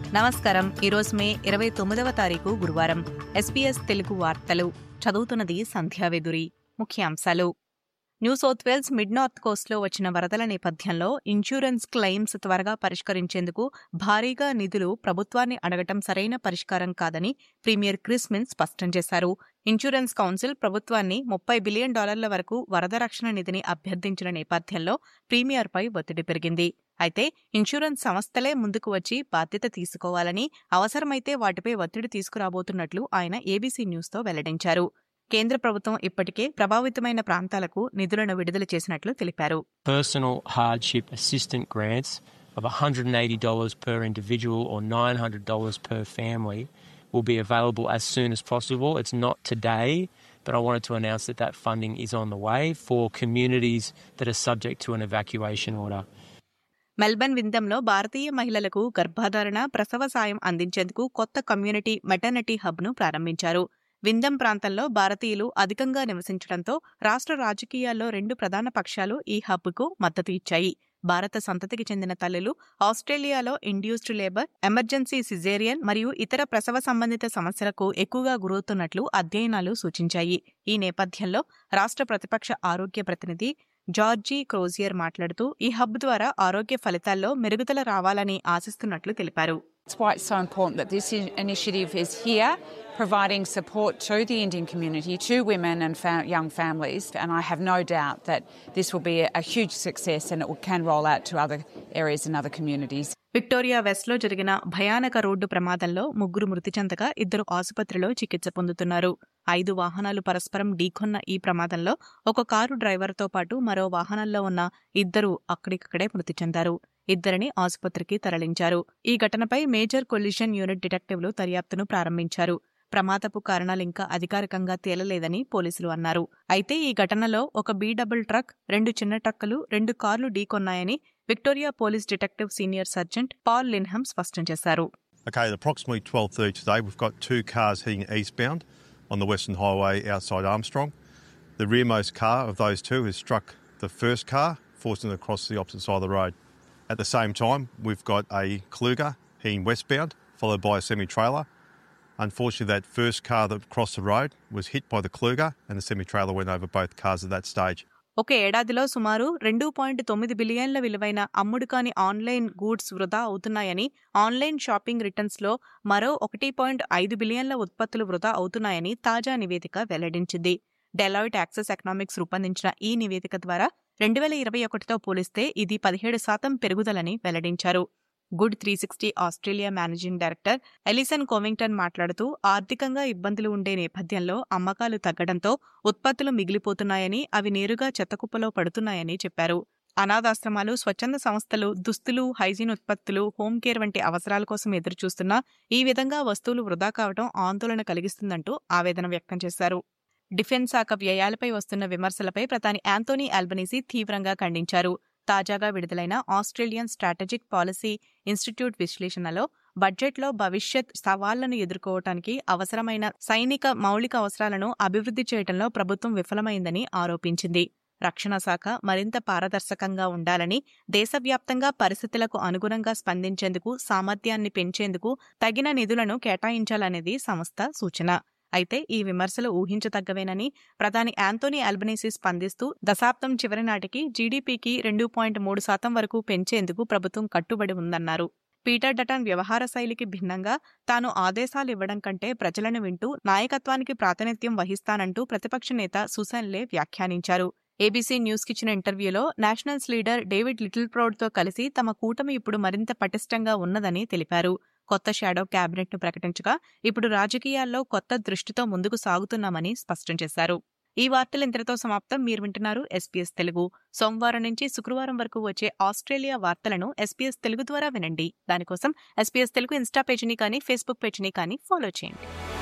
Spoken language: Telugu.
నమస్కారం. ఈరోజు మే 29వ తారీఖు గురువారం. SBS తెలుగు వార్తలు చదువుతున్నది సంధ్యావేదురి. ముఖ్యాంశాలు. New South Wales Mid North కోస్ట్లో వచ్చిన వరదల నేపథ్యంలో ఇన్సూరెన్స్ క్లెయిమ్స్ త్వరగా పరిష్కరించేందుకు భారీగా నిధులు ప్రభుత్వాన్ని అడగటం సరైన పరిష్కారం కాదని ప్రీమియర్ క్రిస్ మిన్స్ స్పష్టం చేశారు. ఇన్సూరెన్స్ కౌన్సిల్ ప్రభుత్వాన్ని $30 బిలియన్ వరకు వరద రక్షణ నిధిని అభ్యర్థించిన నేపథ్యంలో ప్రీమియర్పై ఒత్తిడి పెరిగింది. అయితే ఇన్సూరెన్స్ సంస్థలే ముందుకు వచ్చి బాధ్యత తీసుకోవాలని, అవసరమైతే వాటిపై ఒత్తిడి తీసుకురాబోతున్నట్లు ఆయన ABC న్యూస్తో వెల్లడించారు. కేంద్ర ప్రభుత్వం ఇప్పటికే ప్రభావితమైన ప్రాంతాలకు నిధులను విడుదల చేసినట్లు తెలిపారు. Personal hardship assistance grants of $180 per individual or $900 per family will be available as soon as possible. It's not today, but I wanted to announce that funding is on the way for communities that are subject to an evacuation order. Melbourne విందంలో భారతీయ మహిళలకు గర్భధారణ, ప్రసవ సాయం అందించేందుకు కొత్త కమ్యూనిటీ మెటర్నిటీ హబ్ను ప్రారంభించారు. విందం ప్రాంతంలో భారతీయులు అధికంగా నివసించడంతో రాష్ట్ర రాజకీయాల్లో రెండు ప్రధాన పక్షాలు ఈ హబ్కు మద్దతు ఇచ్చాయి. భారత సంతతికి చెందిన తల్లులు ఆస్ట్రేలియాలో ఇండ్యూస్డ్ లేబర్, ఎమర్జెన్సీ సిజేరియన్ మరియు ఇతర ప్రసవ సంబంధిత సమస్యలకు ఎక్కువగా గురవుతున్నట్లు అధ్యయనాలు సూచించాయి. ఈ నేపథ్యంలో రాష్ట్ర ప్రతిపక్ష ఆరోగ్య ప్రతినిధి జార్జీ క్రోజియర్ మాట్లాడుతూ ఈ హబ్ ద్వారా ఆరోగ్య ఫలితాల్లో మెరుగుదల రావాలని ఆశిస్తున్నట్లు తెలిపారు. That's why it's so important that this initiative is here, providing support to the Indian community, to women and young families, and I have no doubt that this will be a huge success and it can roll out to other areas and other communities. Victoria వెస్ట్లో జరిగిన భయానక రోడ్డు ప్రమాదంలో 3 మృతి చెందగా 2 ఆసుపత్రిలో చికిత్స పొందుతున్నారు. 5 వాహనాలు పరస్పరం ఢీకొన్న ఈ ప్రమాదంలో ఒక కారు డ్రైవర్తో పాటు మరో వాహనంలో ఉన్న 2 అక్కడికక్కడే మృతి చెందారు. 2 ఆసుపత్రికి తరలించారు. ఈ ఘటనపై మేజర్ కొలిషన్ యూనిట్ డిటెక్టివ్లు దర్యాప్తును ప్రారంభించారు. ప్రమాదపు కారణాలింకా అధికారికంగా తేలలేదని పోలీసులు అన్నారు. అయితే ఈ ఘటనలో ఒక B-డబుల్ ట్రక్, 2 చిన్న ట్రక్కులు, 2 కార్లు ఢీకొన్నాయని Victoria police detective senior sergeant Paul Linham స్పష్టం చేశారు. Okay, at approximately 12:30 today, we've got 2 cars heading eastbound on the Western Highway outside Armstrong. The rearmost car of those 2 has struck the first car, forcing it across the opposite side of the road. At the same time, we've got a Kluger heading westbound, followed by a semi-trailer. Unfortunately, that first car that crossed the road was hit by the Kluger and the semi-trailer went over both cars at that stage. ఒక ఏడాదిలో సుమారు 2.9 బిలియన్ల విలువైన అమ్ముడు కాని ఆన్లైన్ గూడ్స్ వృధా అవుతున్నాయని, ఆన్లైన్ షాపింగ్ రిటర్న్స్లో మరో 1.5 బిలియన్ల ఉత్పత్తులు వృధా అవుతున్నాయని తాజా నివేదిక వెల్లడించింది. డెలాయిట్ యాక్సెస్ ఎకనామిక్స్ రూపొందించిన ఈ నివేదిక ద్వారా 2021తో పోలిస్తే ఇది 17% పెరుగుదలని వెల్లడించారు. Good 360 Australia managing director Alison Covington మాట్లాడుతూ ఆర్థికంగా ఇబ్బందులు ఉండే నేపథ్యంలో అమ్మకాలు తగ్గడంతో ఉత్పత్తులు మిగిలిపోతున్నాయని, అవి నేరుగా చెత్తకుప్పలో పడుతున్నాయని చెప్పారు. అనాథాశ్రమాలు, స్వచ్ఛంద సంస్థలు దుస్తులు, హైజీన్ ఉత్పత్తులు, హోమ్ కేర్ వంటి అవసరాల కోసం ఎదురుచూస్తున్నా ఈ విధంగా వస్తువులు వృధా కావడం ఆందోళన కలిగిస్తుందంటూ ఆవేదన వ్యక్తం చేశారు. డిఫెన్స్ శాఖ వ్యయాలపై వస్తున్న విమర్శలపై ప్రధాని యాంథోనీ ఆల్బనీసీ తీవ్రంగా ఖండించారు. తాజాగా విడుదలైన ఆస్ట్రేలియన్ స్ట్రాటజిక్ పాలసీ ఇన్స్టిట్యూట్ విశ్లేషణలో బడ్జెట్లో భవిష్యత్ సవాళ్లను ఎదుర్కోవటానికి అవసరమైన సైనిక మౌలిక అవసరాలను అభివృద్ధి చేయడంలో ప్రభుత్వం విఫలమైందని ఆరోపించింది. రక్షణ శాఖ మరింత పారదర్శకంగా ఉండాలని, దేశవ్యాప్తంగా పరిస్థితులకు అనుగుణంగా స్పందించేందుకు, సామర్థ్యాన్ని పెంచేందుకు తగిన నిధులను కేటాయించాలనేది సంస్థ సూచన. అయితే ఈ విమర్శలు ఊహించదగ్గవేనని ప్రధాని యాంథోనీ ఆల్బనీసీ స్పందిస్తూ దశాబ్దం చివరి నాటికి జీడీపీకి 2.3% వరకు పెంచేందుకు ప్రభుత్వం కట్టుబడి ఉందన్నారు. పీటర్ డటన్ వ్యవహార శైలికి భిన్నంగా తాను ఆదేశాలు ఇవ్వడం కంటే ప్రజలను వింటూ నాయకత్వానికి ప్రాతినిధ్యం వహిస్తానంటూ ప్రతిపక్ష నేత సుసాన్ లే వ్యాఖ్యానించారు. ABC న్యూస్కిచ్చిన ఇంటర్వ్యూలో నేషనల్స్ లీడర్ డేవిడ్ లిటిల్ప్రౌడ్తో కలిసి తమ కూటమి ఇప్పుడు మరింత పటిష్టంగా ఉన్నదని తెలిపారు. కొత్త షాడో క్యాబినెట్ను ప్రకటించగా ఇప్పుడు రాజకీయాల్లో కొత్త దృష్టితో ముందుకు సాగుతున్నామని స్పష్టం చేశారు. ఈ వార్తలు ఇంతటితో సమాప్తం. మీరు వింటున్నారు SBS తెలుగు. సోమవారం నుంచి శుక్రవారం వరకు వచ్చే ఆస్ట్రేలియా వార్తలను SBS తెలుగు ద్వారా వినండి. దానికోసం SBS తెలుగు ఇన్స్టా పేజీని కానీ, ఫేస్బుక్ పేజీని కానీ ఫాలో చేయండి.